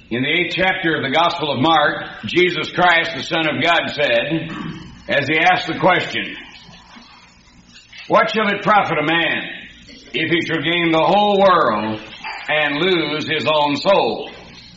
In the 8th chapter of the Gospel of Mark, Jesus Christ, the Son of God, said, as he asked the question, "What shall it profit a man if he shall gain the whole world and lose his own soul?"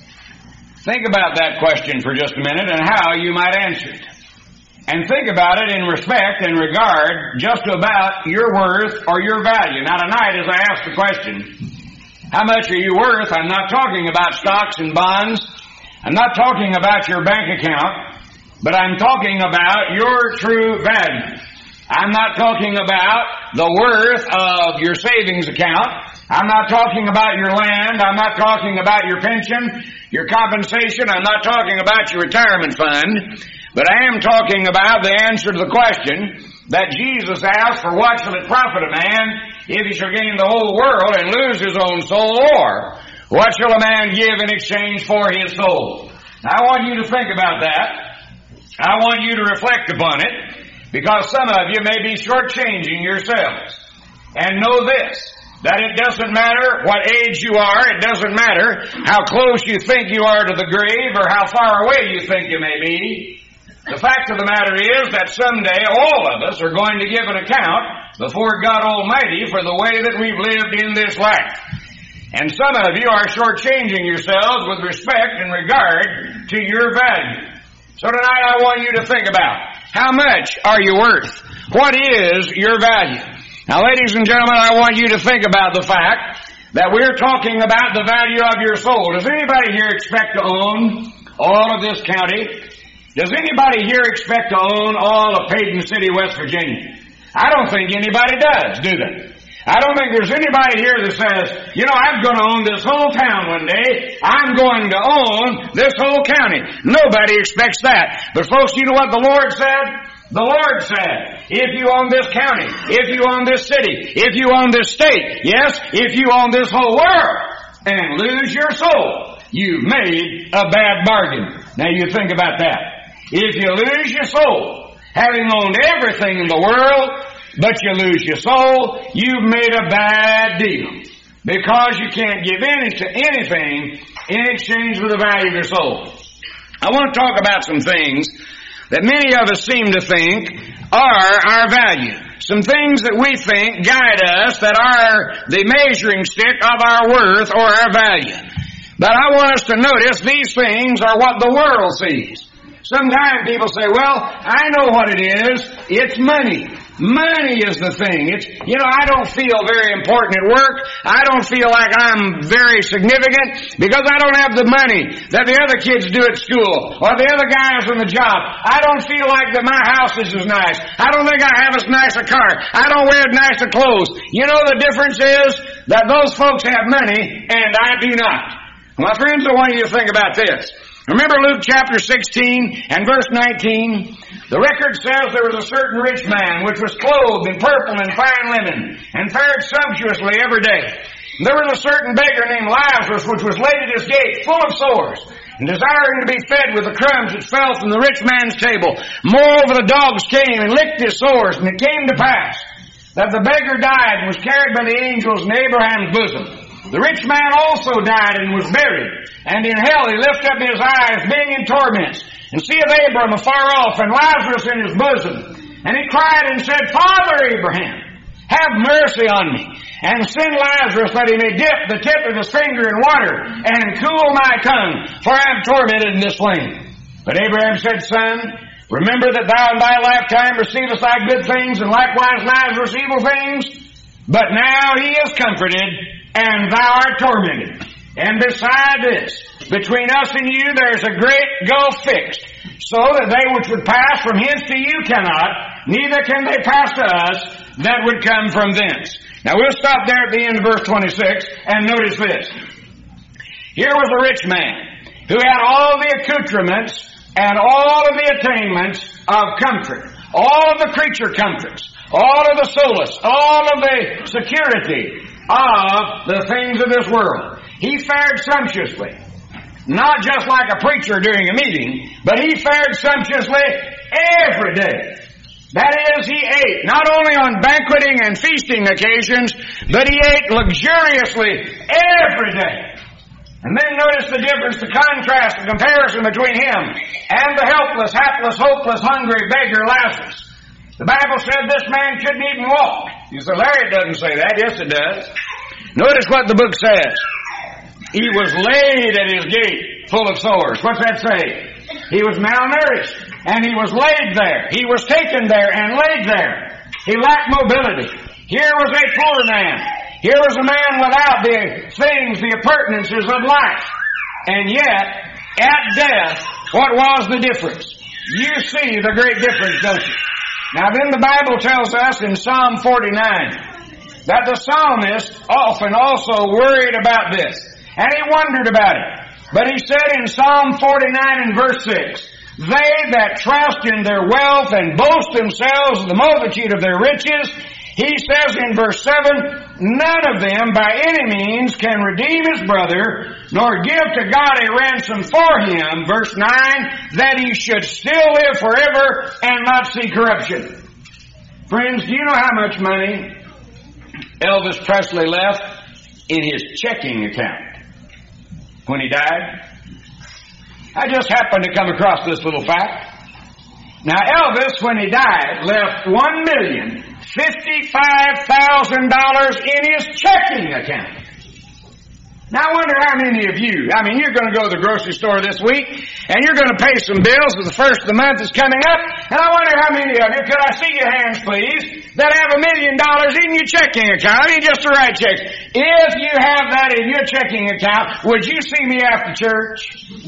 Think about that question for just a minute and how you might answer it. And think about it in respect and regard just about your worth or your value. Now tonight, as I ask the question, how much are you worth? I'm not talking about stocks and bonds. I'm not talking about your bank account. But I'm talking about your true value. I'm not talking about the worth of your savings account. I'm not talking about your land. I'm not talking about your pension, your compensation. I'm not talking about your retirement fund. But I am talking about the answer to the question that Jesus asked, for what shall it profit a man if he shall gain the whole world and lose his own soul? Or what shall a man give in exchange for his soul? Now, I want you to think about that. I want you to reflect upon it, because some of you may be shortchanging yourselves. And know this, that it doesn't matter what age you are, it doesn't matter how close you think you are to the grave or how far away you think you may be. The fact of the matter is that someday all of us are going to give an account before God Almighty for the way that we've lived in this life. And some of you are shortchanging yourselves with respect and regard to your value. So tonight I want you to think about, how much are you worth? What is your value? Now, ladies and gentlemen, I want you to think about the fact that we're talking about the value of your soul. Does anybody here expect to own all of this county? Does anybody here expect to own all of Paden City, West Virginia? I don't think anybody does, do they? I don't think there's anybody here that says, I'm going to own this whole town one day. I'm going to own this whole county. Nobody expects that. But folks, you know what the Lord said? The Lord said, if you own this county, if you own this city, if you own this state, yes, if you own this whole world and lose your soul, you've made a bad bargain. Now you think about that. If you lose your soul, having owned everything in the world, but you lose your soul, you've made a bad deal. Because you can't give anything in exchange for the value of your soul. I want to talk about some things that many of us seem to think are our value. Some things that we think guide us, that are the measuring stick of our worth or our value. But I want us to notice these things are what the world sees. Sometimes people say, well, I know what it is. It's money. Money is the thing. I don't feel very important at work. I don't feel like I'm very significant because I don't have the money that the other kids do at school or the other guys on the job. I don't feel like that my house is as nice. I don't think I have as nice a car. I don't wear nicer clothes. The difference is that those folks have money and I do not. My friends, I want you to think about this. Remember Luke chapter 16 and verse 19? The record says there was a certain rich man which was clothed in purple and fine linen and fared sumptuously every day. And there was a certain beggar named Lazarus which was laid at his gate full of sores and desiring to be fed with the crumbs that fell from the rich man's table. Moreover, the dogs came and licked his sores, and it came to pass that the beggar died and was carried by the angels in Abraham's bosom. The rich man also died and was buried, and in hell he lifted up his eyes, being in torments, and seeth Abram afar off, and Lazarus in his bosom. And he cried and said, Father Abraham, have mercy on me, and send Lazarus that he may dip the tip of his finger in water, and cool my tongue, for I am tormented in this flame. But Abraham said, Son, remember that thou in thy lifetime receivest thy good things, and likewise Lazarus evil things. But now he is comforted, and thou art tormented. And beside this, between us and you, there's a great gulf fixed, so that they which would pass from hence to you cannot, neither can they pass to us that would come from thence. Now we'll stop there at the end of verse 26, and notice this. Here was a rich man, who had all the accoutrements, and all of the attainments of comfort, all of the creature comforts, all of the solace, all of the security of the things of this world. He fared sumptuously. Not just like a preacher during a meeting, but he fared sumptuously every day. That is, he ate not only on banqueting and feasting occasions, but he ate luxuriously every day. And then notice the difference, the contrast, the comparison between him and the helpless, hapless, hopeless, hungry beggar Lazarus. The Bible said this man couldn't even walk. You say, Larry, it doesn't say that. Yes, it does. Notice what the book says. He was laid at his gate, full of sores. What's that say? He was malnourished, and he was laid there. He was taken there and laid there. He lacked mobility. Here was a poor man. Here was a man without the things, the appurtenances of life. And yet, at death, what was the difference? You see the great difference, don't you? Now then the Bible tells us in Psalm 49 that the psalmist often also worried about this. And he wondered about it. But he said in Psalm 49 and verse 6, they that trust in their wealth and boast themselves of the multitude of their riches, he says in verse 7, none of them by any means can redeem his brother, nor give to God a ransom for him, verse 9, that he should still live forever and not see corruption. Friends, do you know how much money Elvis Presley left in his checking account when he died? I just happened to come across this little fact. Now Elvis, when he died, left $1,055,000 in his checking account. Now I wonder how many of you, you're going to go to the grocery store this week, and you're going to pay some bills as the first of the month is coming up, and I wonder how many of you, could I see your hands please, that have $1 million in your checking account, just to write checks. If you have that in your checking account, would you see me after church?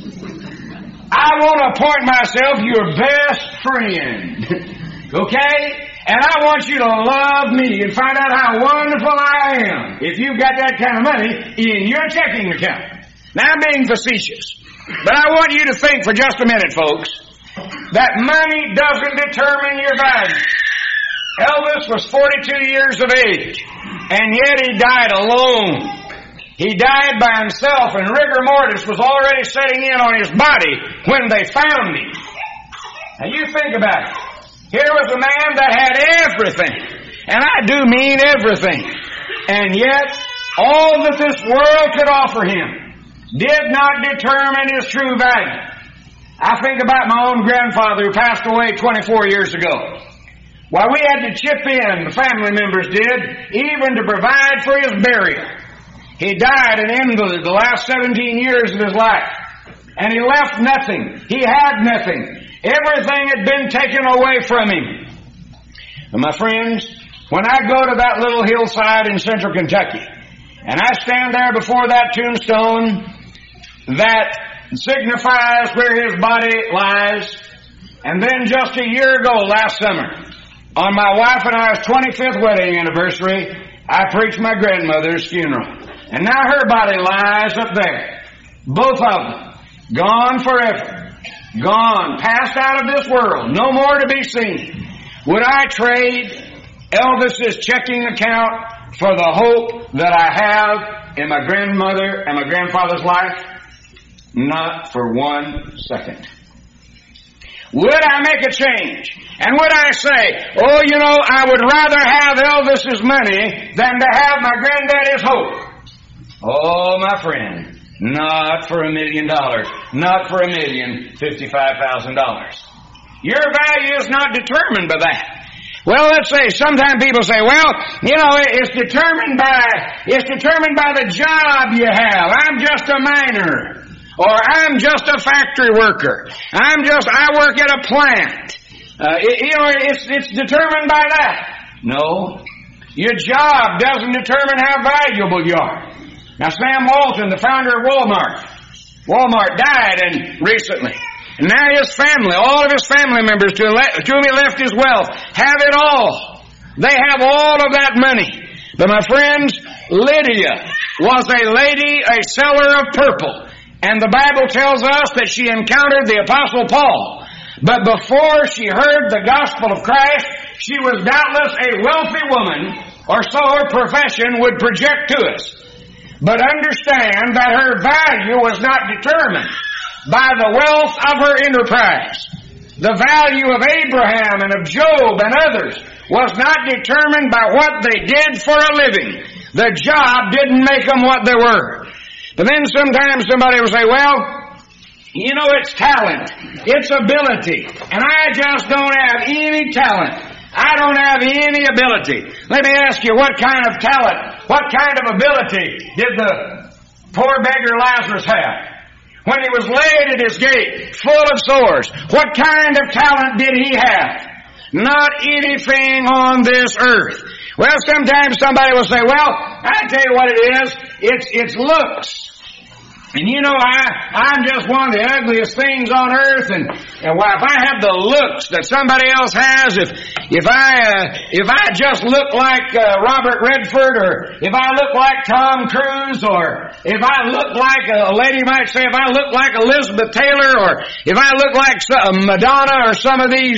I want to appoint myself your best friend. Okay? And I want you to love me and find out how wonderful I am if you've got that kind of money in your checking account. Now I'm being facetious. But I want you to think for just a minute, folks, that money doesn't determine your value. Elvis was 42 years of age, and yet he died alone. He died by himself, and rigor mortis was already setting in on his body when they found him. Now you think about it. Here was a man that had everything, and I do mean everything, and yet all that this world could offer him did not determine his true value. I think about my own grandfather who passed away 24 years ago. Why, we had to chip in, the family members did, even to provide for his burial. He died an invalid the last 17 years of his life. And he left nothing. He had nothing. Everything had been taken away from him. And my friends, when I go to that little hillside in central Kentucky, and I stand there before that tombstone that signifies where his body lies, and then just a year ago, last summer, on my wife and I's 25th wedding anniversary, I preached my grandmother's funeral. And now her body lies up there. Both of them. Gone forever. Gone. Passed out of this world. No more to be seen. Would I trade Elvis's checking account for the hope that I have in my grandmother and my grandfather's life? Not for 1 second. Would I make a change? And would I say, I would rather have Elvis's money than to have my granddaddy's hope? Oh, my friend, not for $1 million. Not for $1,055,000. Your value is not determined by that. Well, let's say, sometimes people say, it's determined by the job you have. I'm just a miner. Or I'm just a factory worker. I work at a plant. It's determined by that. No. Your job doesn't determine how valuable you are. Now, Sam Walton, the founder of Walmart died recently. And now his family, all of his family members to whom he left his wealth, have it all. They have all of that money. But my friends, Lydia was a lady, a seller of purple. And the Bible tells us that she encountered the Apostle Paul. But before she heard the gospel of Christ, she was doubtless a wealthy woman, or so her profession would project to us. But understand that her value was not determined by the wealth of her enterprise. The value of Abraham and of Job and others was not determined by what they did for a living. The job didn't make them what they were. But then sometimes somebody will say, well, you know, it's talent. It's ability. And I just don't have any talent. I don't have any ability. Let me ask you, what kind of talent, what kind of ability did the poor beggar Lazarus have? When he was laid at his gate, full of sores, what kind of talent did he have? Not anything on this earth. Well, sometimes somebody will say, well, I tell you what it is. It's looks. And you know, I'm just one of the ugliest things on earth, and well, if I have the looks that somebody else has, if I just look like Robert Redford, or if I look like Tom Cruise, or if I look like a lady might say, if I look like Elizabeth Taylor, or if I look like Madonna, or some of these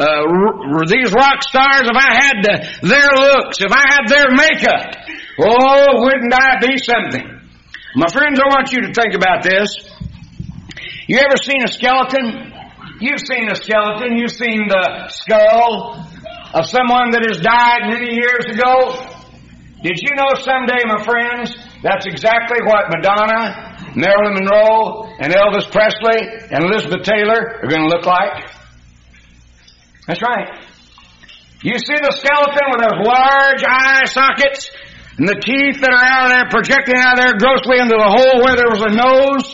rock stars, if I had their looks, if I had their makeup, oh, wouldn't I be something? My friends, I want you to think about this. You ever seen a skeleton? You've seen a skeleton. You've seen the skull of someone that has died many years ago. Did you know someday, my friends, that's exactly what Madonna, Marilyn Monroe, and Elvis Presley, and Elizabeth Taylor are going to look like? That's right. You see the skeleton with those large eye sockets, and the teeth that are out of there, projecting out of there grossly into the hole where there was a nose?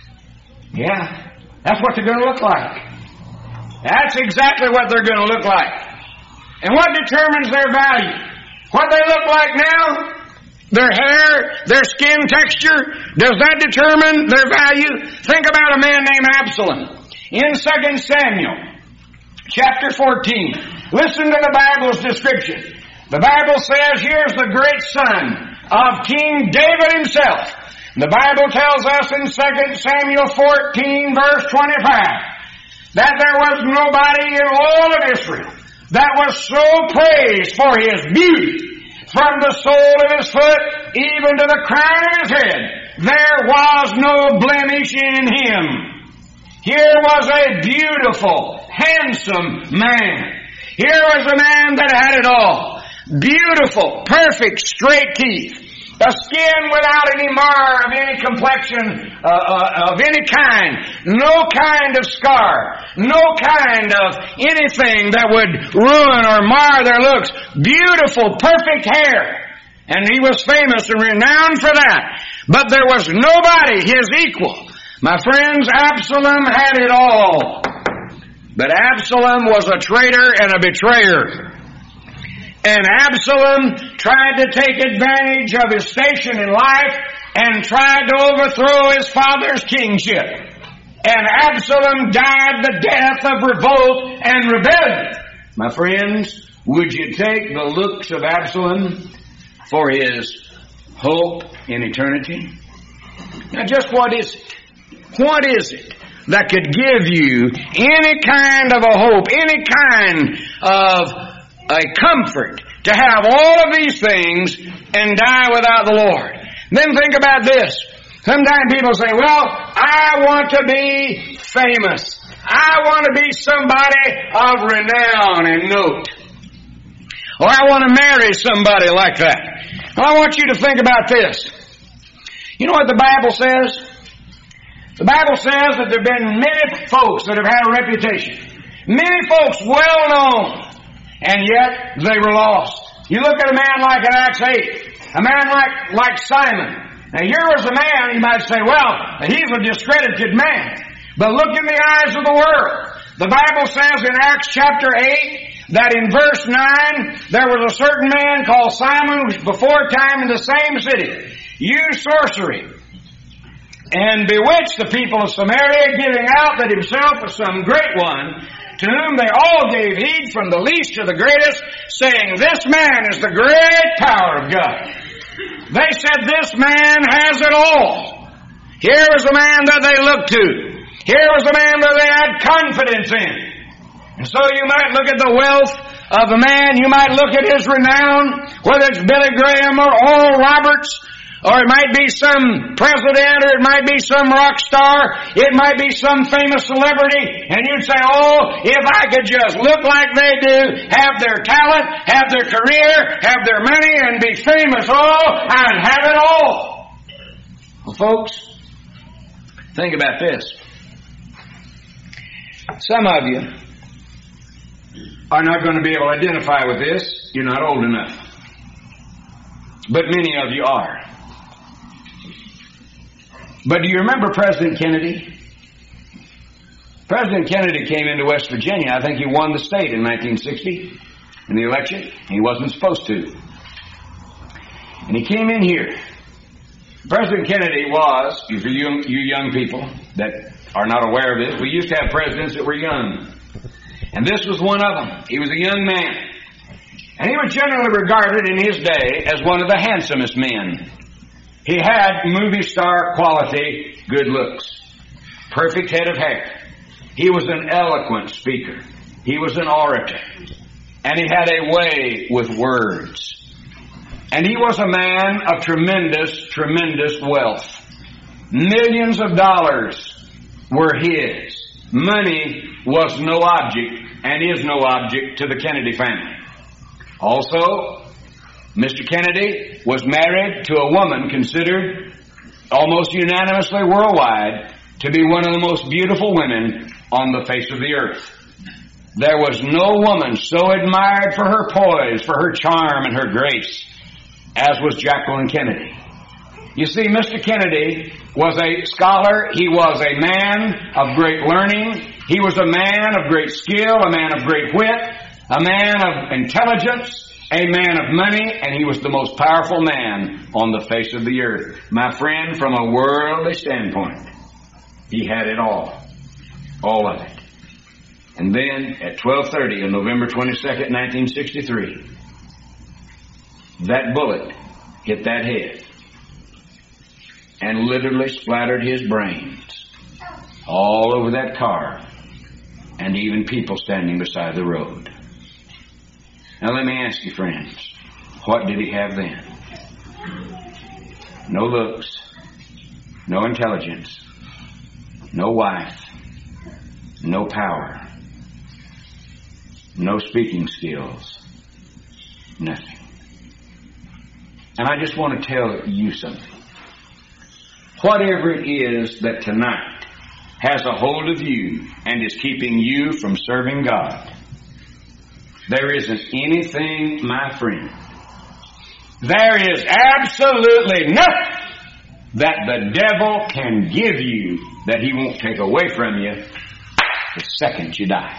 Yeah, that's what they're going to look like. That's exactly what they're going to look like. And what determines their value? What they look like now? Their hair, their skin texture, does that determine their value? Think about a man named Absalom. In 2 Samuel, chapter 14, listen to the Bible's description. The Bible says, here's the great son of King David himself. The Bible tells us in 2 Samuel 14, verse 25, that there was nobody in all of Israel that was so praised for his beauty, from the sole of his foot even to the crown of his head. There was no blemish in him. Here was a beautiful, handsome man. Here was a man that had it all. Beautiful, perfect, straight teeth. A skin without any mar of any complexion of any kind. No kind of scar. No kind of anything that would ruin or mar their looks. Beautiful, perfect hair. And he was famous and renowned for that. But there was nobody his equal. My friends, Absalom had it all. But Absalom was a traitor and a betrayer. And Absalom tried to take advantage of his station in life and tried to overthrow his father's kingship. And Absalom died the death of revolt and rebellion. My friends, would you take the looks of Absalom for his hope in eternity? Now just what is it? What is it that could give you any kind of a hope, any kind of a comfort to have all of these things and die without the Lord? Then think about this. Sometimes people say, well, I want to be famous. I want to be somebody of renown and note. Or I want to marry somebody like that. Well, I want you to think about this. You know what the Bible says? The Bible says that there have been many folks that have had a reputation. Many folks well known. And yet, they were lost. You look at a man like in Acts 8, a man like Simon. Now, here was a man, you might say, well, he's a discredited man. But look in the eyes of the world. The Bible says in Acts chapter 8, that in verse 9, there was a certain man called Simon, which before time in the same city, used sorcery, and bewitched the people of Samaria, giving out that himself was some great one, to whom they all gave heed from the least to the greatest, saying, this man is the great power of God. They said, this man has it all. Here was a man that they looked to. Here was a man that they had confidence in. And so you might look at the wealth of a man, you might look at his renown, whether it's Billy Graham or Oral Roberts, or it might be some president, or it might be some rock star, it might be some famous celebrity, and you'd say, oh, if I could just look like they do, have their talent, have their career, have their money, and be famous, oh, I'd have it all. Well, Folks, think about this. Some of you are not going to be able to identify with this. You're not old enough. But many of you are. But do you remember President Kennedy? President Kennedy came into West Virginia. I think he won the state in 1960 in the election. He wasn't supposed to. And he came in here. President Kennedy was, for you young people that are not aware of this, we used to have presidents that were young. And this was one of them. He was a young man. And he was generally regarded in his day as one of the handsomest men. He had movie star quality good looks. Perfect head of hair. He was an eloquent speaker. He was an orator. And he had a way with words. And he was a man of tremendous, tremendous wealth. Millions of dollars were his. Money was no object and is no object to the Kennedy family. Also, Mr. Kennedy was married to a woman considered almost unanimously worldwide to be one of the most beautiful women on the face of the earth. There was no woman so admired for her poise, for her charm and her grace, as was Jacqueline Kennedy. You see, Mr. Kennedy was a scholar. He was a man of great learning. He was a man of great skill, a man of great wit, a man of intelligence, a man of money, and he was the most powerful man on the face of the earth. My friend, from a worldly standpoint, he had it all of it. And then at 12:30 on November 22nd, 1963, that bullet hit that head and literally splattered his brains all over that car and even people standing beside the road. Now let me ask you, friends, what did he have then? No looks, no intelligence, no wife, no power, no speaking skills, nothing. And I just want to tell you something. Whatever it is that tonight has a hold of you and is keeping you from serving God, there isn't anything, my friend, there is absolutely nothing that the devil can give you that he won't take away from you the second you die.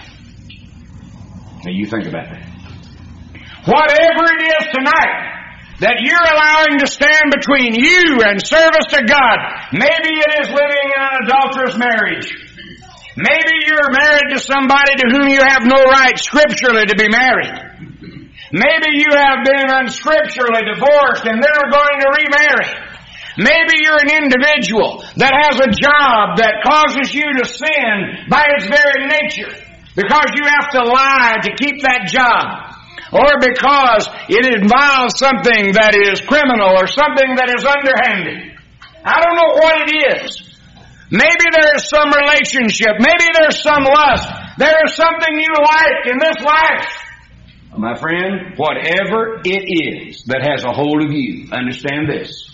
Now you think about that. Whatever it is tonight that you're allowing to stand between you and service to God, maybe it is living in an adulterous marriage. Maybe you're married to somebody to whom you have no right scripturally to be married. Maybe you have been unscripturally divorced and then are going to remarry. Maybe you're an individual that has a job that causes you to sin by its very nature because you have to lie to keep that job, or because it involves something that is criminal or something that is underhanded. I don't know what it is. Maybe there is some relationship. Maybe there's some lust. There is something you like in this life. My friend, whatever it is that has a hold of you, understand this,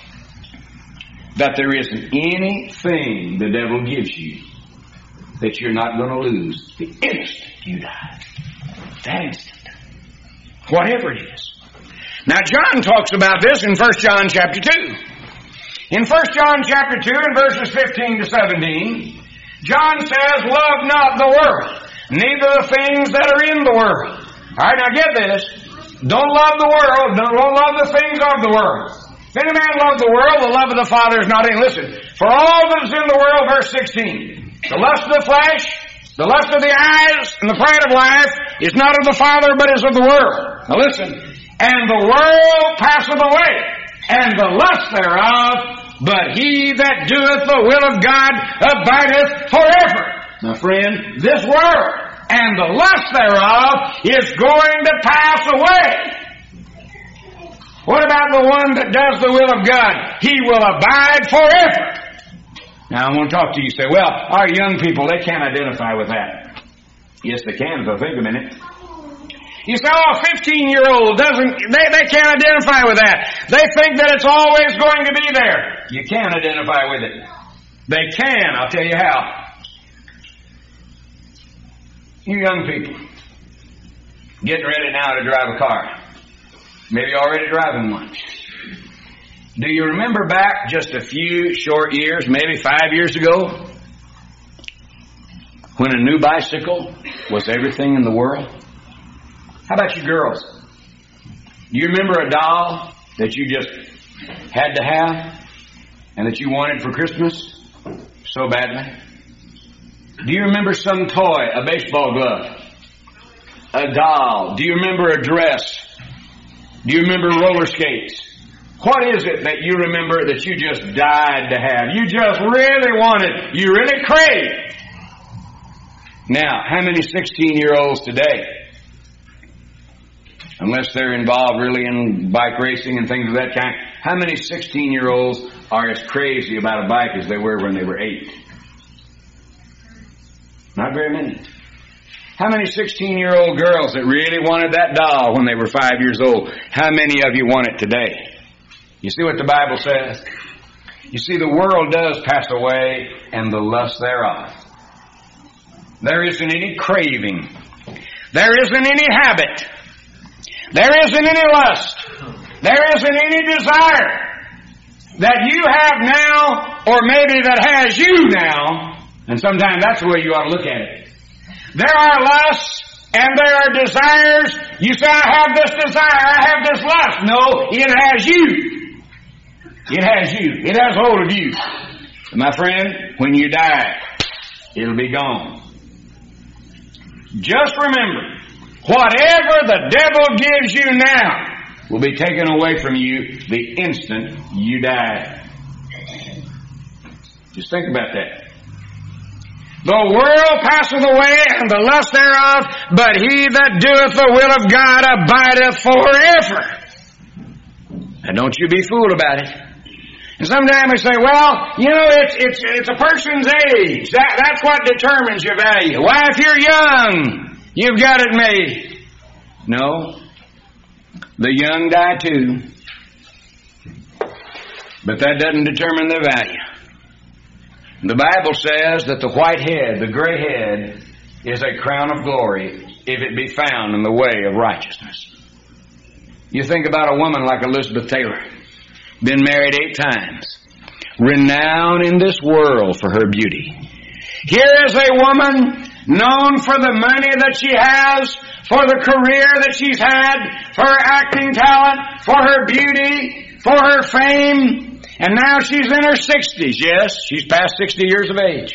that there isn't anything the devil gives you that you're not going to lose the instant you die. That instant. Whatever it is. Now John talks about this in 1 John chapter 2. In 1 John chapter 2 and verses 15 to 17, John says, "Love not the world, neither the things that are in the world." Alright, now get this. Don't love the world, don't love the things of the world. If any man love the world, the love of the Father is not in. Listen, for all that is in the world, verse 16, the lust of the flesh, the lust of the eyes, and the pride of life is not of the Father, but is of the world. Now listen, and the world passeth away, and the lust thereof, but he that doeth the will of God abideth forever. My friend, this world and the lust thereof is going to pass away. What about the one that does the will of God? He will abide forever. Now I want to talk to you. You say, well, our young people, they can't identify with that. Yes, they can if they'll think a minute. You say, oh, a 15-year-old they can't identify with that. They think that it's always going to be there. You can identify with it. They can, I'll tell you how. You young people, getting ready now to drive a car. Maybe already driving one. Do you remember back just a few short years, maybe 5 years ago, when a new bicycle was everything in the world? How about you girls? Do you remember a doll that you just had to have and that you wanted for Christmas so badly? Do you remember some toy, a baseball glove, a doll? Do you remember a dress? Do you remember roller skates? What is it that you remember that you just died to have? You just really wanted, you really craved. Now, how many 16-year-olds today, unless they're involved really in bike racing and things of that kind, how many 16-year-olds are as crazy about a bike as they were when they were 8? Not very many. How many 16-year-old girls that really wanted that doll when they were 5 years old? How many of you want it today? You see what the Bible says? You see, the world does pass away and the lust thereof. There isn't any craving. There isn't any habit. There isn't any lust. There isn't any desire that you have now, or maybe that has you now. And sometimes that's the way you ought to look at it. There are lusts and there are desires. You say, I have this desire, I have this lust. No, it has you. It has you. It has hold of you. And my friend, when you die, it'll be gone. Just remember, whatever the devil gives you now will be taken away from you the instant you die. Just think about that. The world passeth away and the lust thereof, but he that doeth the will of God abideth forever. Now don't you be fooled about it. And sometimes we say, well, you know, it's a person's age. That's what determines your value. Why, if you're young, you've got it made. No. The young die too. But that doesn't determine their value. The Bible says that the white head, the gray head, is a crown of glory if it be found in the way of righteousness. You think about a woman like Elizabeth Taylor, been married 8 times, renowned in this world for her beauty. Here is a woman known for the money that she has, for the career that she's had, for her acting talent, for her beauty, for her fame. And now she's in her 60s. Yes, she's past 60 years of age.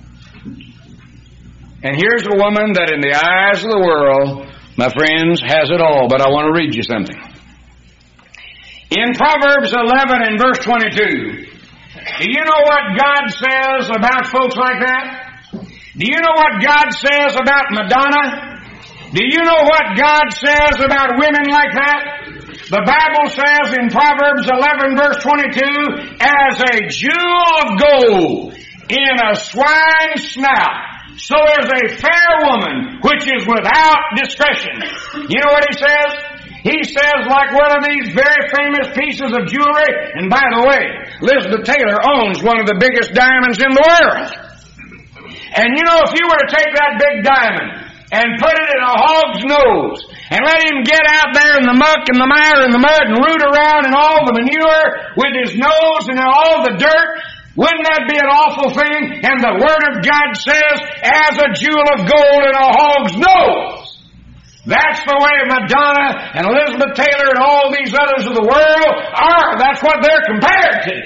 And here's a woman that in the eyes of the world, my friends, has it all. But I want to read you something. In Proverbs 11 and verse 22, do you know what God says about folks like that? Do you know what God says about Madonna? Do you know what God says about women like that? The Bible says in Proverbs 11 verse 22, as a jewel of gold in a swine's snout, so is a fair woman which is without discretion. You know what he says? He says like one of these very famous pieces of jewelry, and by the way, Elizabeth Taylor owns one of the biggest diamonds in the world. And you know, if you were to take that big diamond and put it in a hog's nose, and let him get out there in the muck and the mire and the mud and root around in all the manure with his nose and all the dirt, wouldn't that be an awful thing? And the Word of God says, as a jewel of gold in a hog's nose. That's the way Madonna and Elizabeth Taylor and all these others of the world are. That's what they're compared to.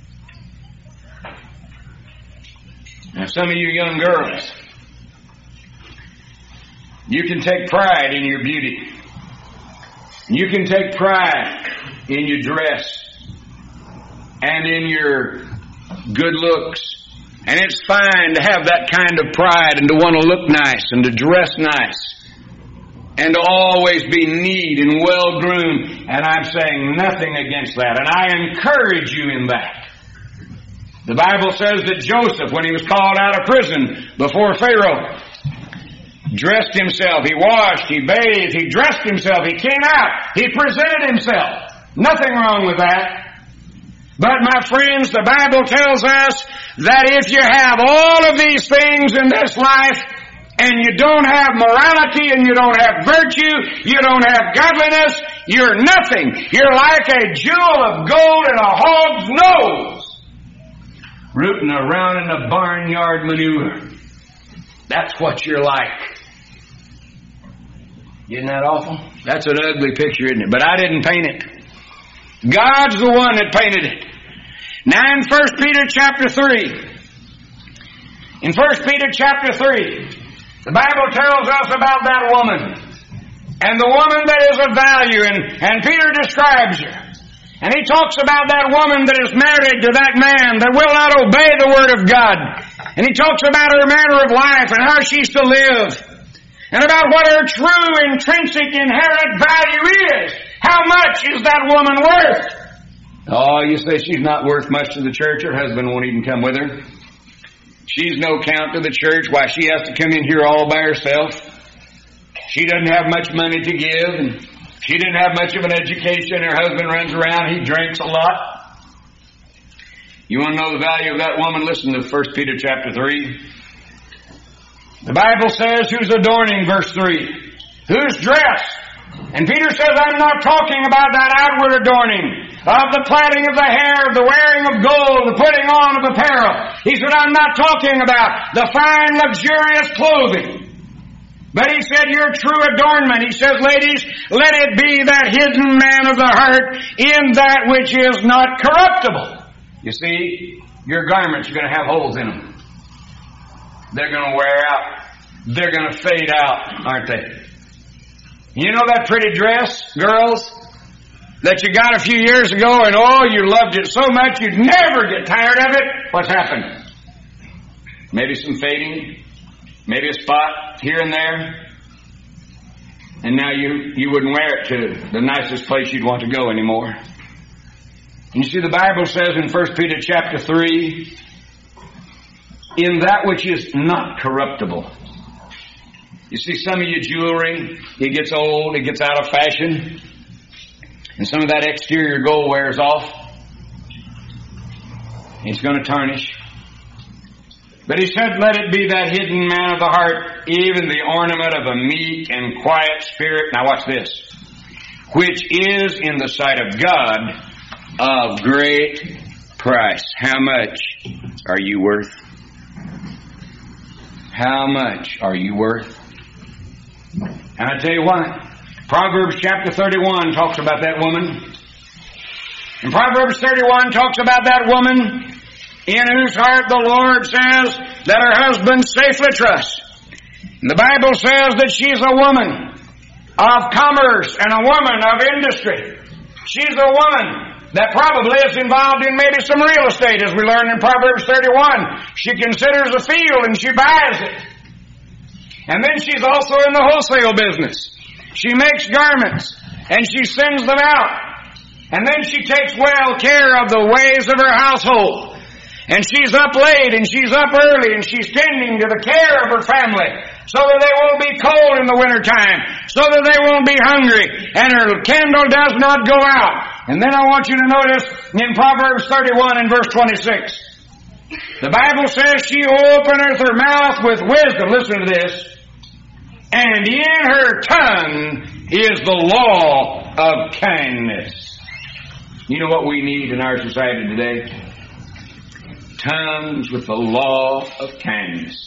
Now some of you young girls, you can take pride in your beauty. You can take pride in your dress and in your good looks. And it's fine to have that kind of pride and to want to look nice and to dress nice and to always be neat and well-groomed. And I'm saying nothing against that. And I encourage you in that. The Bible says that Joseph, when he was called out of prison before Pharaoh, dressed himself, he washed, he bathed, he dressed himself, he came out, he presented himself. Nothing wrong with that. But my friends, the Bible tells us that if you have all of these things in this life, and you don't have morality, and you don't have virtue, you don't have godliness, you're nothing. You're like a jewel of gold in a hog's nose, rooting around in the barnyard manure. That's what you're like. Isn't that awful? That's an ugly picture, isn't it? But I didn't paint it. God's the one that painted it. Now in 1 Peter chapter 3, in 1 Peter chapter 3, the Bible tells us about that woman, and the woman that is of value, and Peter describes her. And he talks about that woman that is married to that man that will not obey the Word of God. And he talks about her manner of life and how she's to live, and about what her true, intrinsic, inherent value is. How much is that woman worth? Oh, you say she's not worth much to the church. Her husband won't even come with her. She's no count to the church. Why, she has to come in here all by herself. She doesn't have much money to give, and she didn't have much of an education. Her husband runs around. He drinks a lot. You want to know the value of that woman? Listen to 1 Peter chapter 3. The Bible says, who's adorning, verse 3. Who's dressed? And Peter says, I'm not talking about that outward adorning of the plaiting of the hair, the wearing of gold, the putting on of apparel. He said, I'm not talking about the fine, luxurious clothing. But he said, your true adornment. He says, ladies, let it be that hidden man of the heart in that which is not corruptible. You see, your garments are going to have holes in them. They're going to wear out. They're going to fade out, aren't they? You know that pretty dress, girls, that you got a few years ago, and oh, you loved it so much you'd never get tired of it? What's happened? Maybe some fading, maybe a spot here and there, and now you wouldn't wear it to the nicest place you'd want to go anymore. And you see, the Bible says in 1 Peter chapter 3, in that which is not corruptible. You see, some of your jewelry, it gets old, it gets out of fashion, and some of that exterior gold wears off. It's going to tarnish. But he said, let it be that hidden man of the heart, even the ornament of a meek and quiet spirit. Now watch this. Which is in the sight of God of great price. How much are you worth? How much are you worth? And I tell you what, Proverbs chapter 31 talks about that woman. And Proverbs 31 talks about that woman in whose heart the Lord says that her husband safely trusts. And the Bible says that she's a woman of commerce and a woman of industry. She's a woman that probably is involved in maybe some real estate, as we learn in Proverbs 31. She considers a field and she buys it. And then she's also in the wholesale business. She makes garments and she sends them out. And then she takes well care of the ways of her household. And she's up late and she's up early and she's tending to the care of her family so that they won't be cold in the wintertime, so that they won't be hungry, and her candle does not go out. And then I want you to notice in Proverbs 31 and verse 26. The Bible says she openeth her mouth with wisdom. Listen to this. And in her tongue is the law of kindness. You know what we need in our society today? Tongues with the law of kindness.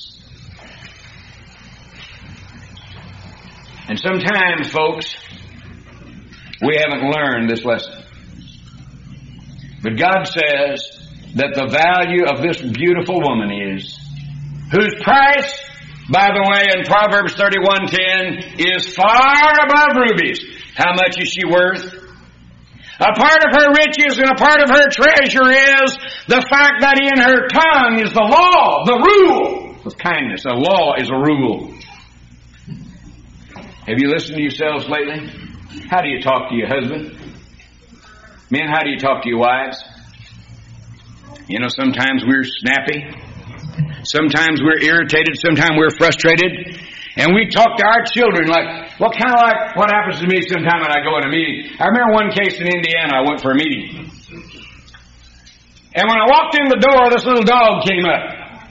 And sometimes, folks, we haven't learned this lesson. But God says that the value of this beautiful woman is, whose price, by the way, in Proverbs 31:10, is far above rubies. How much is she worth? A part of her riches and a part of her treasure is the fact that in her tongue is the law, the rule of kindness. A law is a rule. Have you listened to yourselves lately? How do you talk to your husband? Men, how do you talk to your wives? You know, sometimes we're snappy. Sometimes we're irritated. Sometimes we're frustrated. And we talk to our children like, well, kind of like what happens to me sometime when I go in a meeting. I remember one case in Indiana, I went for a meeting. And when I walked in the door, this little dog came up.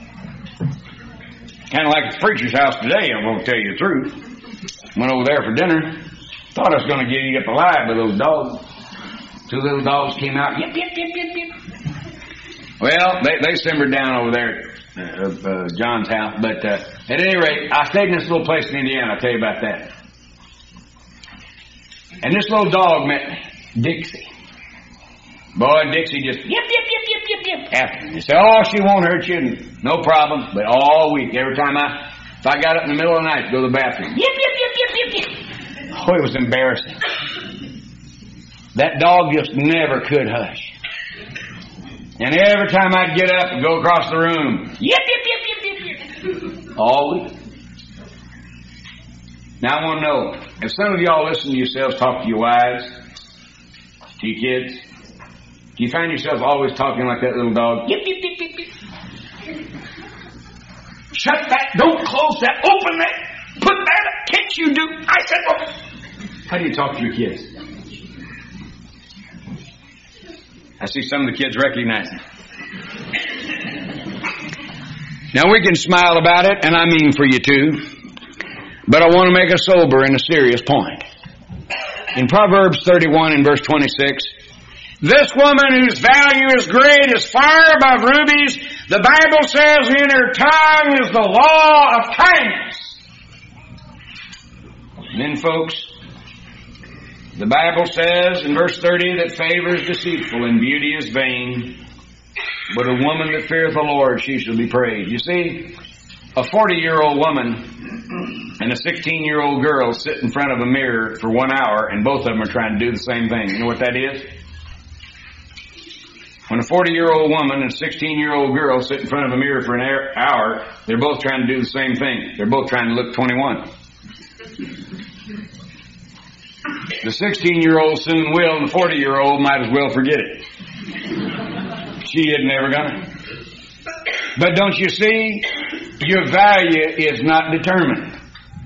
Kind of like the preacher's house today, I'm going to tell you the truth. Went over there for dinner. Thought I was going to get eaten up alive by those dogs. Two little dogs came out. Yip, yip, yip, yip, yip. Well, they simmered down over there at John's house. But at any rate, I stayed in this little place in Indiana. I'll tell you about that. And this little dog met Dixie. Boy, Dixie just yip, yip, yip, yip, yip, yip after me. They said, oh, she won't hurt you. No problem. But all week, every time if I got up in the middle of the night to go to the bathroom, yip, yip, yip, yip, yip, yip. Oh, it was embarrassing. That dog just never could hush. And every time I'd get up and go across the room, yip, yip, yip, yip, yip, yip. All week. Now I want to know, if some of y'all listen to yourselves talk to your wives, to your kids, do you find yourself always talking like that little dog? Yip, yip, yip, yip, yip. Shut that, don't close that, open that, put that up, can't you do? I said, open. How do you talk to your kids? I see some of the kids recognizing. Now we can smile about it, and I mean for you too, but I want to make a sober and a serious point. In Proverbs 31 and verse 26, this woman whose value is great is far above rubies. The Bible says in her tongue is the law of kindness. And then, folks, the Bible says in verse 30 that favor is deceitful and beauty is vain. But a woman that feareth the Lord, she shall be praised. You see, a 40-year-old woman and a 16-year-old girl sit in front of a mirror for 1 hour, and both of them are trying to do the same thing. You know what that is? When a 40-year-old woman and a 16-year-old girl sit in front of a mirror for an hour, they're both trying to do the same thing. They're both trying to look 21. The 16-year-old soon will, and the 40-year-old might as well forget it. She isn't ever gonna. But don't you see, your value is not determined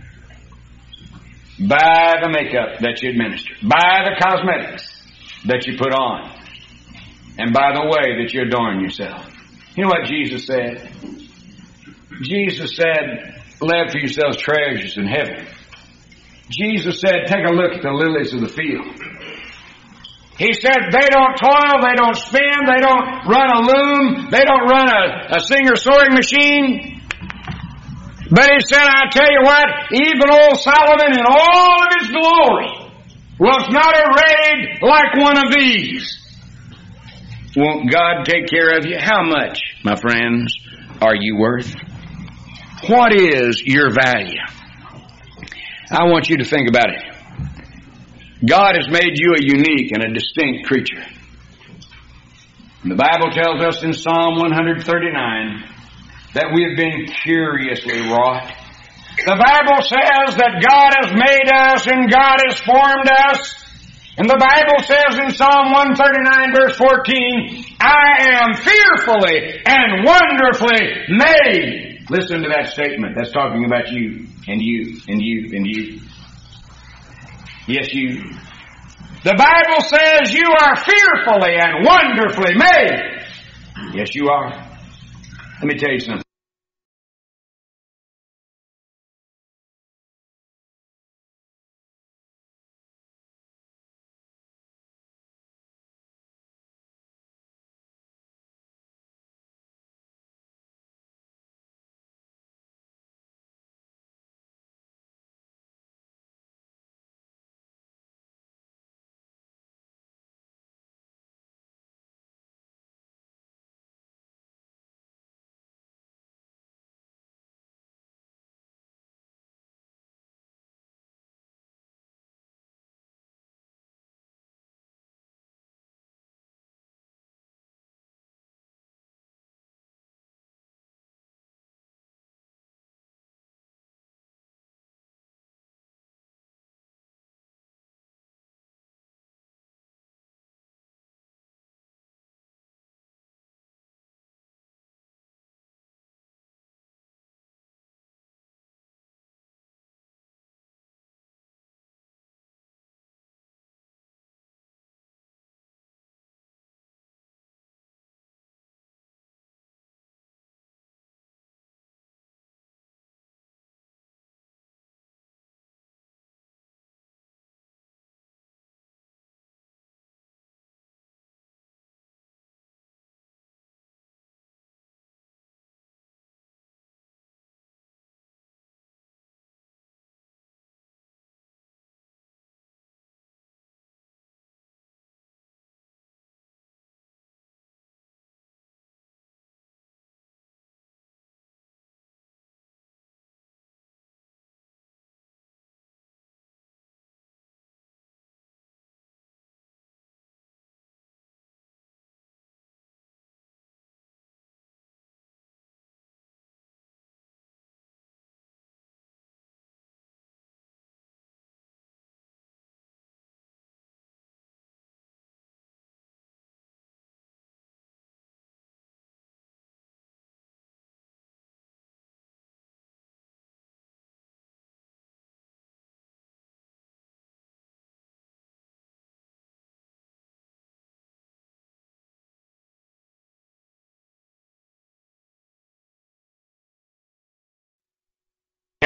by the makeup that you administer, by the cosmetics that you put on, and by the way that you adorn yourself. You know what Jesus said? Jesus said, lay up for yourselves treasures in heaven. Jesus said, take a look at the lilies of the field. He said, they don't toil, they don't spin, they don't run a loom, they don't run a Singer sewing machine. But he said, I tell you what, even old Solomon in all of his glory was not arrayed like one of these. Won't God take care of you? How much, my friends, are you worth? What is your value? I want you to think about it. God has made you a unique and a distinct creature. And the Bible tells us in Psalm 139 that we have been curiously wrought. The Bible says that God has made us and God has formed us. And the Bible says in Psalm 139 verse 14, I am fearfully and wonderfully made. Listen to that statement. That's talking about you and you and you and you. Yes, you. The Bible says you are fearfully and wonderfully made. Yes, you are. Let me tell you something.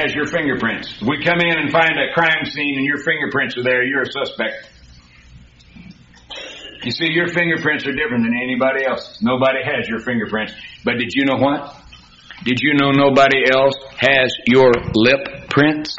has your fingerprints. If we come in and find a crime scene and your fingerprints are there, you're a suspect. You see, your fingerprints are different than anybody else's. Nobody has your fingerprints. But did you know what? Did you know nobody else has your lip prints?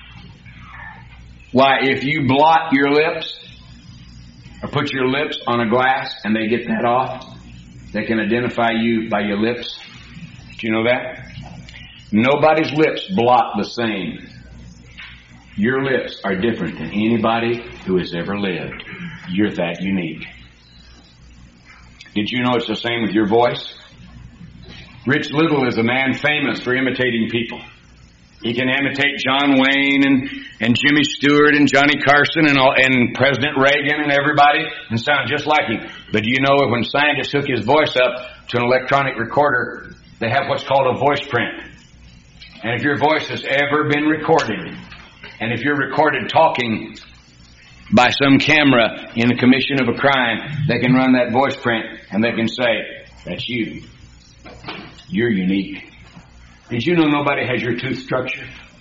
Why, if you blot your lips or put your lips on a glass and they get that off, they can identify you by your lips. Did you know that? Nobody's lips blot the same. Your lips are different than anybody who has ever lived. You're that unique. Did you know it's the same with your voice? Rich Little is a man famous for imitating people. He can imitate John Wayne and Jimmy Stewart and Johnny Carson and President Reagan and everybody and sound just like him. But do you know when scientists hook his voice up to an electronic recorder, they have what's called a voice print. And if your voice has ever been recorded, and if you're recorded talking by some camera in the commission of a crime, they can run that voice print and they can say, that's you. You're unique. Did you know nobody has your tooth structure?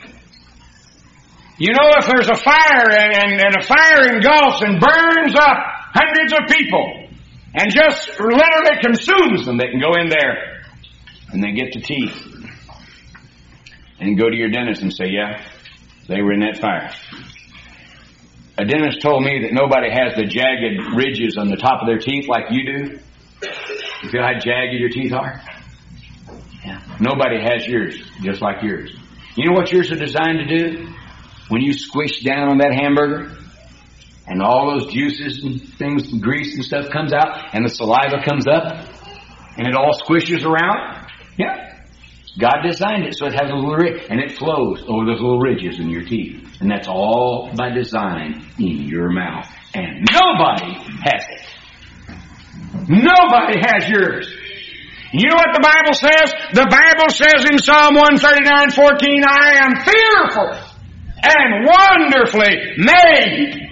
You know, if there's a fire and a fire engulfs and burns up hundreds of people and just literally consumes them, they can go in there and they get the teeth and go to your dentist and say, yeah, they were in that fire. A dentist told me that nobody has the jagged ridges on the top of their teeth like you do. You feel how jagged your teeth are? Yeah. Nobody has yours just like yours. You know what yours are designed to do? When you squish down on that hamburger and all those juices and things, and grease and stuff comes out and the saliva comes up and it all squishes around. Yeah. God designed it so it has a little ridge and it flows over those little ridges in your teeth. And that's all by design in your mouth. And nobody has it. Nobody has yours. You know what the Bible says? The Bible says in Psalm 139:14, I am fearful and wonderfully made.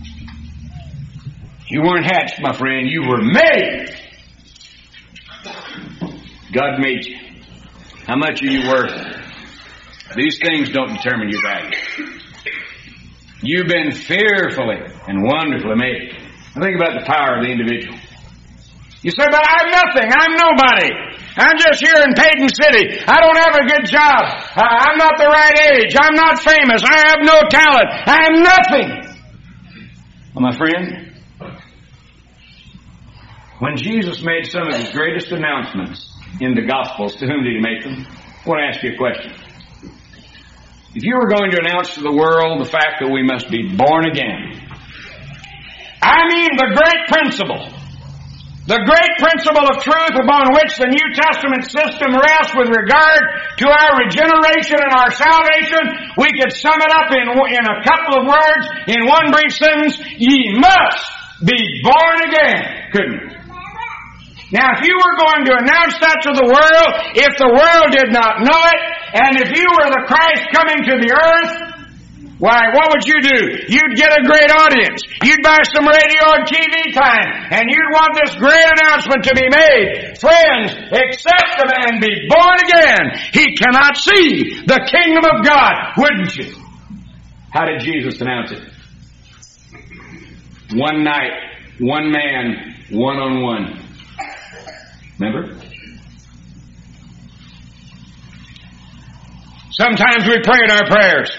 You weren't hatched, my friend. You were made. God made you. How much are you worth? These things don't determine your value. You've been fearfully and wonderfully made. Now think about the power of the individual. You say, but I'm nothing. I'm nobody. I'm just here in Payton City. I don't have a good job. I'm not the right age. I'm not famous. I have no talent. I am nothing. Well, my friend, when Jesus made some of his greatest announcements in the Gospels, to whom did he make them? I want to ask you a question. If you were going to announce to the world the fact that we must be born again, I mean the great principle of truth upon which the New Testament system rests with regard to our regeneration and our salvation, we could sum it up in a couple of words, in one brief sentence: ye must be born again, couldn't we? Now, if you were going to announce that to the world, if the world did not know it, and if you were the Christ coming to the earth, why, what would you do? You'd get a great audience. You'd buy some radio and TV time, and you'd want this great announcement to be made. Friends, accept the man, be born again. He cannot see the kingdom of God, wouldn't you? How did Jesus announce it? One night, one man, one-on-one. Remember? Sometimes we pray in our prayers,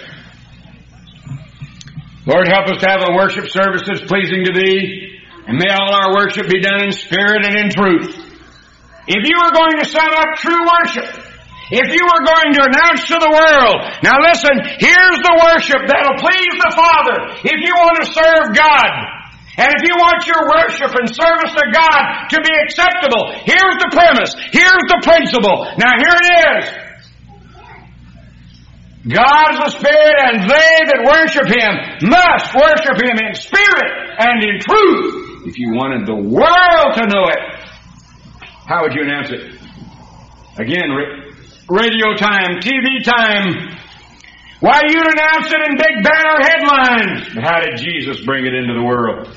Lord, help us to have a worship service that's pleasing to Thee, and may all our worship be done in spirit and in truth. If you were going to set up true worship, if you were going to announce to the world, now listen, here's the worship that'll please the Father if you want to serve God. And if you want your worship and service to God to be acceptable, here's the premise, here's the principle. Now here it is. God is a spirit, and they that worship Him must worship Him in spirit and in truth. If you wanted the world to know it, how would you announce it? Again, radio time, TV time. Why, you'd announce it in big banner headlines. But how did Jesus bring it into the world?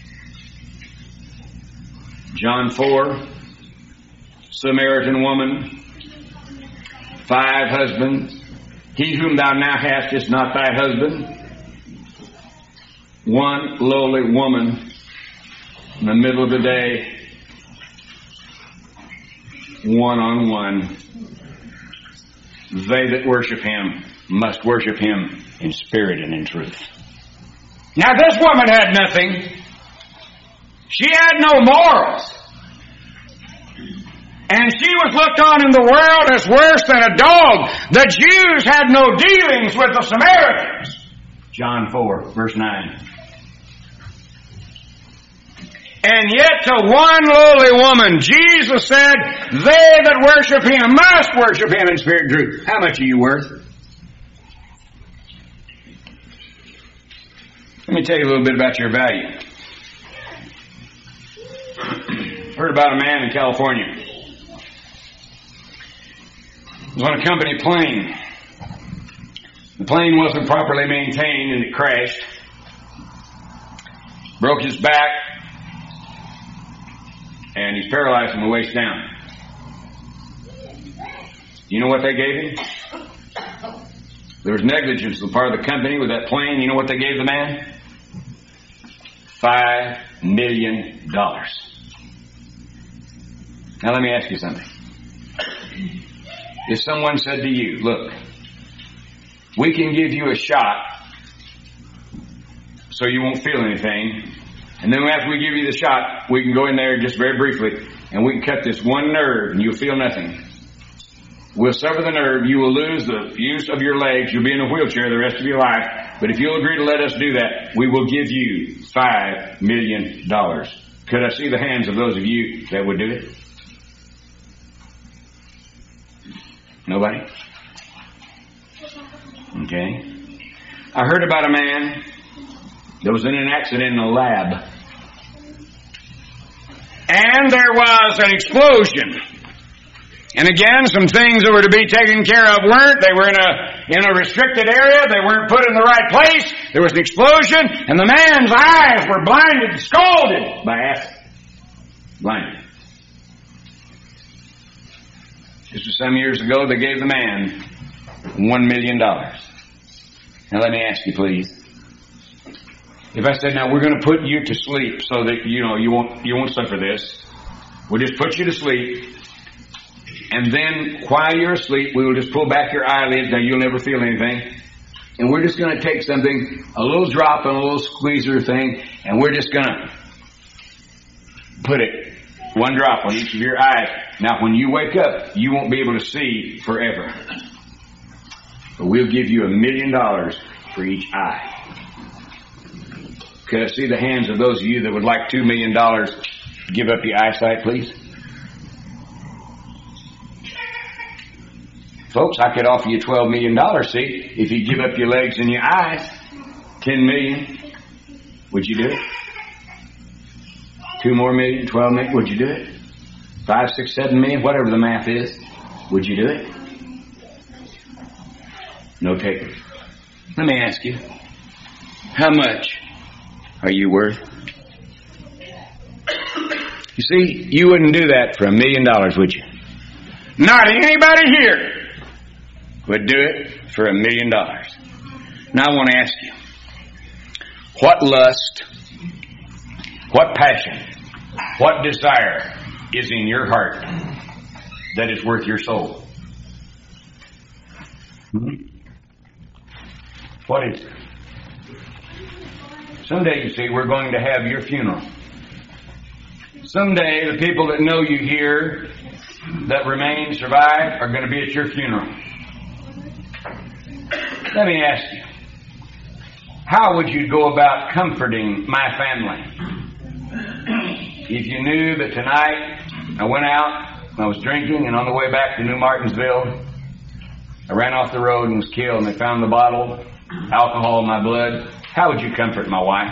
John 4, Samaritan woman, 5 husbands, He whom thou now hast is not thy husband. One lowly woman in the middle of the day, one-on-one. They that worship him must worship him in spirit and in truth. Now this woman had nothing. She had no morals. And she was looked on in the world as worse than a dog. The Jews had no dealings with the Samaritans. John 4, verse 9. And yet to one lowly woman, Jesus said, they that worship him must worship him in spirit and truth. How much are you worth? Let me tell you a little bit about your value. Heard about a man in California. He was on a company plane. The plane wasn't properly maintained and it crashed. Broke his back. And he's paralyzed from the waist down. You know what they gave him? There was negligence on the part of the company with that plane. You know what they gave the man? $5 million. Now let me ask you something. If someone said to you, look, we can give you a shot so you won't feel anything, and then after we give you the shot, we can go in there just very briefly, and we can cut this one nerve, and you'll feel nothing. We'll sever the nerve. You will lose the use of your legs. You'll be in a wheelchair the rest of your life. But if you'll agree to let us do that, we will give you $5 million. Could I see the hands of those of you that would do it? Nobody? Okay. I heard about a man that was in an accident in a lab. And there was an explosion. And again, some things that were to be taken care of weren't. They were in a restricted area. They weren't put in the right place. There was an explosion, and the man's eyes were blinded, scalded by acid. Blinded. Just some years ago, they gave the man $1 million. Now let me ask you, please. If I said, now we're going to put you to sleep so that you won't suffer this. We'll just put you to sleep. And then while you're asleep, we will just pull back your eyelids. Now you'll never feel anything. And we're just going to take something, a little drop and a little squeezer thing, and we're just going to put it, one drop on each of your eyes. Now when you wake up, you won't be able to see forever. But we'll give you $1 million for each eye. Could I see the hands of those of you that would like $2 million to give up your eyesight, please? Folks, I could offer you $12 million, see, if you give up your legs and your eyes. $10 million. Would you do it? $2 more million, $12 million. Would you do it? $5, $6, $7 million, whatever the math is. Would you do it? No takers. Let me ask you, how much are you worth? You see, you wouldn't do that for $1 million, would you? Not anybody here would do it for $1 million. Now I want to ask you, what lust, what passion, what desire is in your heart that is worth your soul? What is it? Someday, you see, we're going to have your funeral. Someday, the people that know you here, that remain, survive, are going to be at your funeral. Let me ask you, how would you go about comforting my family if you knew that tonight I went out, I was drinking, and on the way back to New Martinsville, I ran off the road and was killed, and they found the bottle, alcohol in my blood? How would you comfort my wife?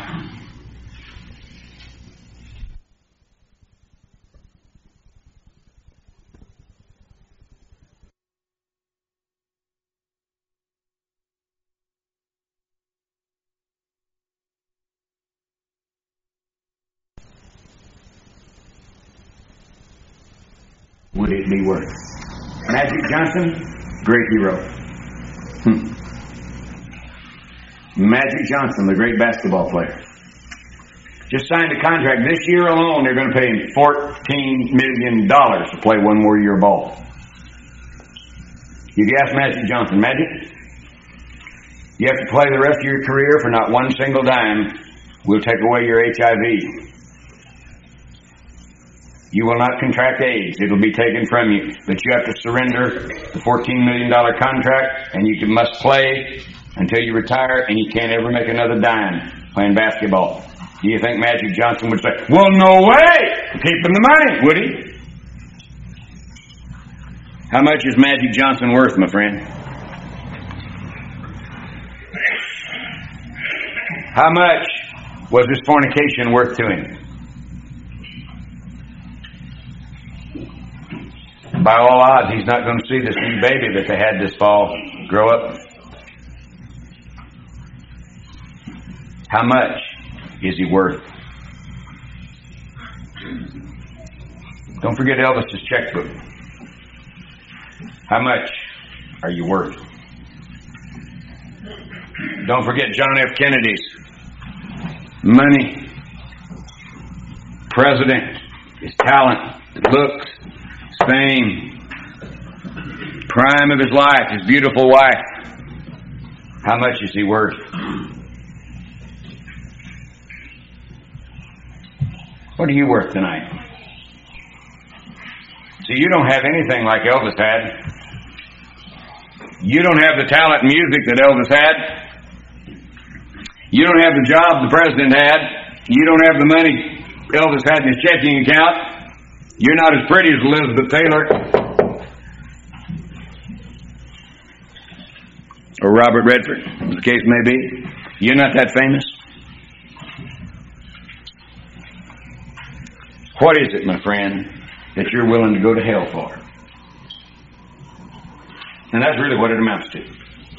Would it be worth it? Magic Johnson, great hero. Magic Johnson, the great basketball player, just signed a contract. This year alone, they're going to pay him $14 million to play one more year of ball. You ask Magic Johnson, Magic, you have to play the rest of your career for not one single dime. We'll take away your HIV. You will not contract AIDS. It'll be taken from you. But you have to surrender the $14 million contract, and you must play until you retire, and you can't ever make another dime playing basketball. Do you think Magic Johnson would say, well, no way! Keep him the money, would he? How much is Magic Johnson worth, my friend? How much was his fornication worth to him? By all odds, he's not going to see this new baby that they had this fall grow up. How much is he worth? Don't forget Elvis's checkbook. How much are you worth? Don't forget John F. Kennedy's money, president, his talent, his looks, his fame, prime of his life, his beautiful wife. How much is he worth? What are you worth tonight? See, you don't have anything like Elvis had. You don't have the talent and music that Elvis had. You don't have the job the president had. You don't have the money Elvis had in his checking account. You're not as pretty as Elizabeth Taylor or Robert Redford, as the case may be. You're not that famous. What is it, my friend, that you're willing to go to hell for? And that's really what it amounts to.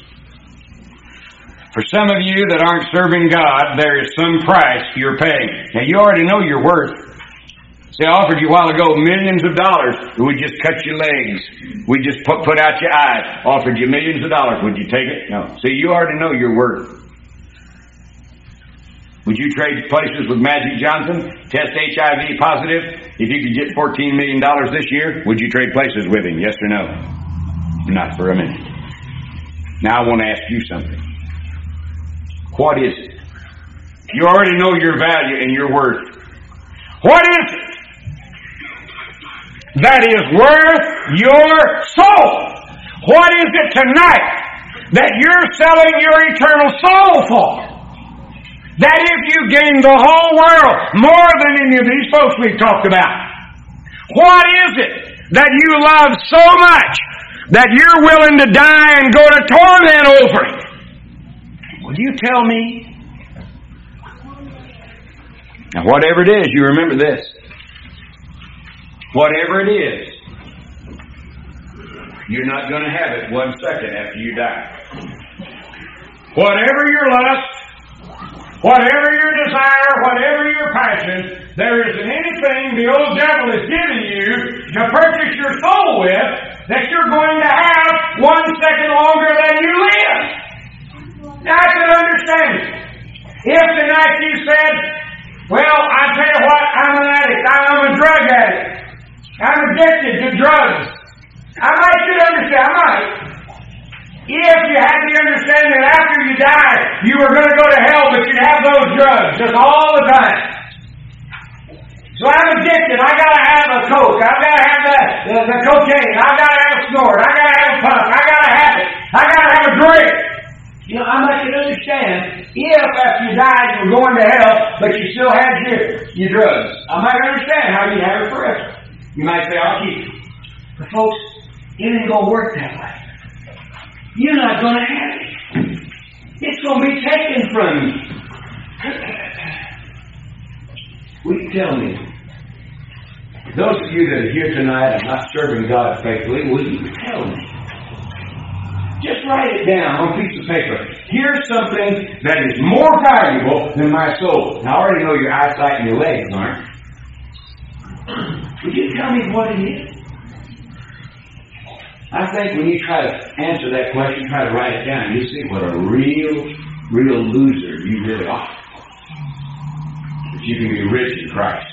For some of you that aren't serving God, there is some price you're paying. Now, you already know your worth. See, I offered you a while ago millions of dollars. We just cut your legs. We just put out your eyes. Offered you millions of dollars. Would you take it? No. See, you already know your worth. Would you trade places with Magic Johnson, test HIV positive? If you could get $14 million this year, would you trade places with him? Yes or no? Not for a minute. Now I want to ask you something. What is it? You already know your value and your worth. What is it that is worth your soul? What is it tonight that you're selling your eternal soul for? That if you gain the whole world, more than any of these folks we've talked about, what is it that you love so much that you're willing to die and go to torment over it? Will you tell me? Now, whatever it is, you remember this. Whatever it is, you're not going to have it 1 second after you die. Whatever your lust, whatever your desire, whatever your passion, there isn't anything the old devil has given you to purchase your soul with that you're going to have 1 second longer than you live. Now, I can understand it. If tonight you said, well, I tell you what, I'm an addict. I'm a drug addict. I'm addicted to drugs. I could understand. I might. If you had the understanding that after you died, you were going to go to hell, but you'd have those drugs just all the time. So I'm addicted. I got to have a Coke. I've got to have the cocaine. I've got to have a snort. I got to have a puff. I got to have it. I got to have a drink. You know, I might can understand if after you died you were going to hell, but you still had your drugs. I might understand how you have it forever. You might say, I'll keep it. But folks, it ain't going to work that way. You're not going to have it. It's going to be taken from you. Will you tell me? Those of you that are here tonight and not serving God faithfully, will you tell me? Just write it down on a piece of paper. Here's something that is more valuable than my soul. Now, I already know your eyesight and your legs aren't. Would you tell me what it is? I think when you try to answer that question, try to write it down, you see what a real loser you really are. But you can be rich in Christ.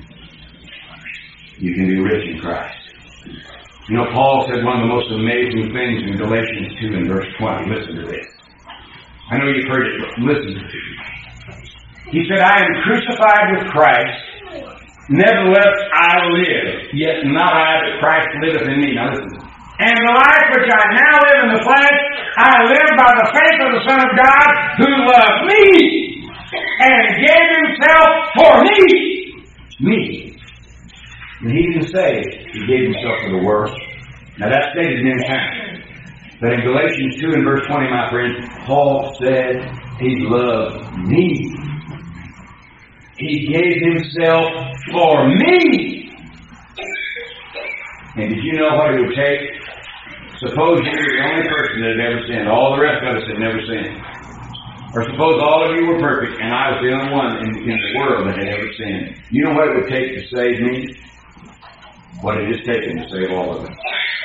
You can be rich in Christ. You know, Paul said one of the most amazing things in Galatians 2 and verse 20. Listen to this. I know you've heard it, but listen to it. He said, I am crucified with Christ. Nevertheless I live, yet not I, but Christ liveth in me. Now listen. And the life which I now live in the flesh, I live by the faith of the Son of God, who loved me and gave himself for me. Me. And he didn't say he gave himself for the world. Now that's stated many times. But in Galatians 2 and verse 20, my friend, Paul said he loved me. He gave himself for me. And did you know what it would take? Suppose you were the only person that had ever sinned. All the rest of us had never sinned. Or suppose all of you were perfect and I was the only one in the world that had ever sinned. You know what it would take to save me? What it has taken to save all of us.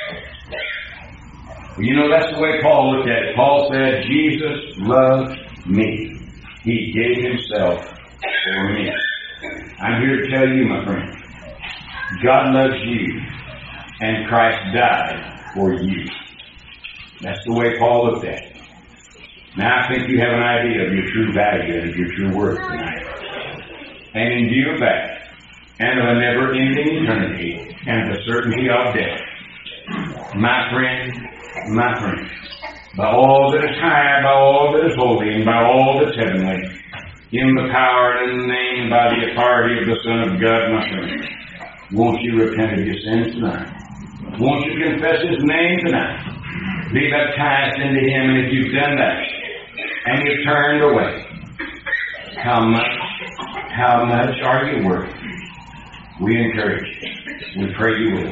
Well, you know, that's the way Paul looked at it. Paul said, Jesus loved me. He gave himself for me. I'm here to tell you, my friend, God loves you and Christ died for you. That's the way Paul looked at it. Now I think you have an idea of your true value and of your true worth tonight. And in view of that, and of a never-ending eternity, and the certainty of death, my friend, by all that is high, by all that is holy, and by all that's heavenly, in the power and in the name and by the authority of the Son of God, my friend, won't you repent of your sins tonight? Won't you confess His name tonight? Be baptized into Him, and if you've done that, and you've turned away, how much are you worth? We encourage you. We pray you will.